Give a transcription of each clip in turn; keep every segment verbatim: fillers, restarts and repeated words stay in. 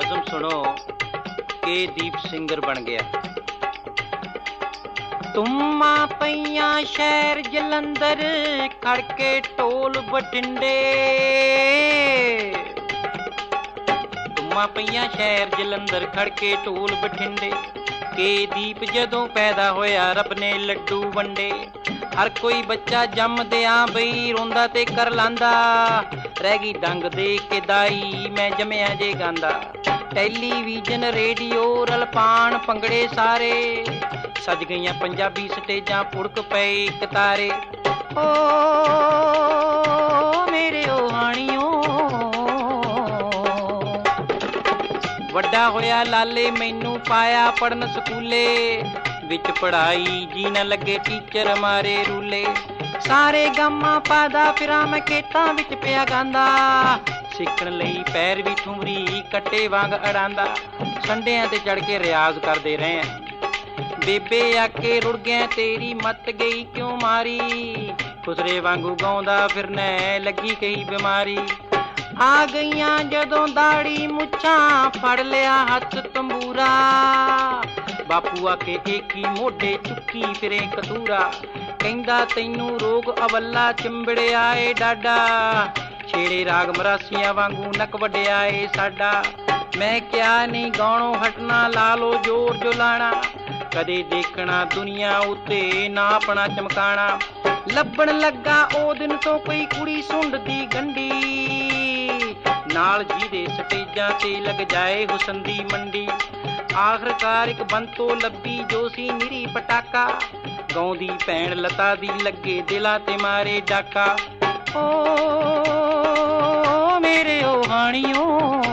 नज़म सुनो के दीप सिंगर बन गया। तुम्मा पईया शहर जलंधर खड़के टोल बठिंडे, तुम्मा पईया शहर जलंधर खड़के टोल बठिंडे। के दीप जदों पैदा होया रब ने लड्डू वंडे। हर कोई बच्चा जमदियां बई रोंदा ते कर लांदा, रह गई डंग दे के दाई मैं जमया जे गांदा। टैलीविजन रेडियो रल पाण पंगड़े सारे, सज गईयां पंजाबी स्टेजां पुड़क पे कतारे। ओ मेरे ओ हाणियों, वड्डा होया लाले मैनू पाया पढ़न स्कूले। विच पढ़ाई जी न लगे टीचर मारे रूले। सारे गामा पादा फिरा मैं खेतां विच पिया गांदा, सिक्खण लई पैर भी ठुमरी कट्टे वांग अड़ांदा। संडियां ते चढ़ के रियाज करदे रहे बेबे आके रुड़ गया तेरी मत गई क्यों मारी। खुसरे वांगू गाउंदा फिरना लगी कई बीमारी। आ गईयां जदों दाड़ी मुच्छां फड़ लिया हथ तंबूरा। बापू आके एक ही मोढे चुक्की फिरे कतूरा। कहंदा तैनू रोग अवल्ला चिंबड़िया ए डाडा, छेड़े राग मरासियां वांगू नक वड्डिया ए साडा। मैं क्या नहीं गाणों हटना ला लो जोर जो लाना। कदे देखना दुनिया उत्ते ना अपना चमकाना। ਲੱਭਣ ਲੱਗਾ ਉਹ ਦਿਨ ਤੋਂ ਕੋਈ ਕੁੜੀ ਸੁੰਡਦੀ ਗੰਢੀ, ਨਾਲ ਜਿਹਦੇ ਸਟੇਜਾਂ ਤੇ ਲੱਗ ਜਾਏ ਹੁਸਨ ਦੀ ਮੰਡੀ। ਆਖਰਕਾਰ ਇੱਕ ਬੰਤੋ ਲੱਭੀ ਜੋ ਸੀ ਨਿਰੀ ਪਟਾਕਾ, ਗਾਉਂਦੀ ਭੈਣ ਲਤਾ ਦੀ ਲੱਗੇ ਦਿਲਾਂ ਤੇ ਮਾਰੇ ਡਾਕਾ। ਓ ਮੇਰੇ ਓ ਹਾਣੀਓ,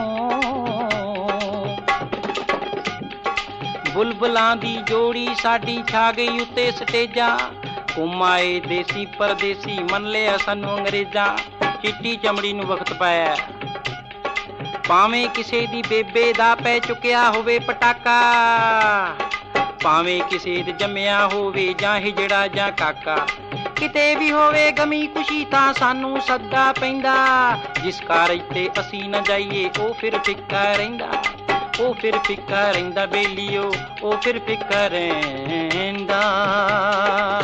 ਬੁਲਬੁਲਾਂ ਦੀ ਜੋੜੀ ਸਾਡੀ ਛਾ ਗਈ ਉੱਤੇ ਸਟੇਜਾਂ। ਘੁੰਮ ਆਏ ਦੇਸੀ ਪਰਦੇਸੀ ਮੰਨ ਲਿਆ ਸਾਨੂੰ ਅੰਗਰੇਜ਼ਾਂ। ਚਿੱਟੀ ਚਮੜੀ ਨੂੰ ਵਕਤ ਪਾਇਆ, ਭਾਵੇਂ ਕਿਸੇ ਦੀ ਬੇਬੇ ਦਾ ਪੈ ਚੁੱਕਿਆ ਹੋਵੇ ਪਟਾਕਾ। ਭਾਵੇਂ ਕਿਸੇ ਦੇ ਜੰਮਿਆ ਹੋਵੇ ਜਾਂ ਹਿਜੜਾ ਜਾਂ ਕਾਕਾ। ਕਿਤੇ ਵੀ ਹੋਵੇ ਗਮੀ ਖੁਸ਼ੀ ਤਾਂ ਸਾਨੂੰ ਸੱਦਾ ਪੈਂਦਾ। ਜਿਸ ਕਾਰਜ ਤੇ ਅਸੀਂ ਨਾ ਜਾਈਏ ਉਹ ਫਿਰ ਫਿੱਕਾ ਰਹਿੰਦਾ। ਉਹ ਫਿਰ ਫਿੱਕਾ ਰਹਿੰਦਾ ਬੇਲੀਓ, ਉਹ ਫਿਰ ਫਿੱਕਾ ਰਹਿੰਦਾ।